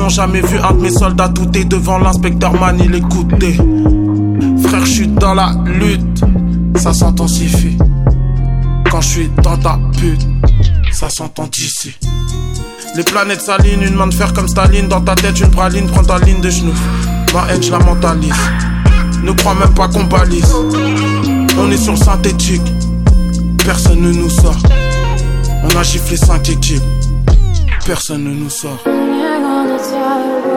n'ont jamais vu un de mes soldats douter devant l'inspecteur Manil écouter. Frère, je suis dans la lutte, ça s'intensifie. Quand je suis dans ta pute, ça s'entend d'ici. Les planètes s'alignent, une main de fer comme Staline. Dans ta tête une praline, prends ta ligne de genoux. Ma haine je la mentalise. Ne crois même pas qu'on balise. On est sur le synthétique, personne ne nous sort. On a giflé synthétique, personne ne nous sort.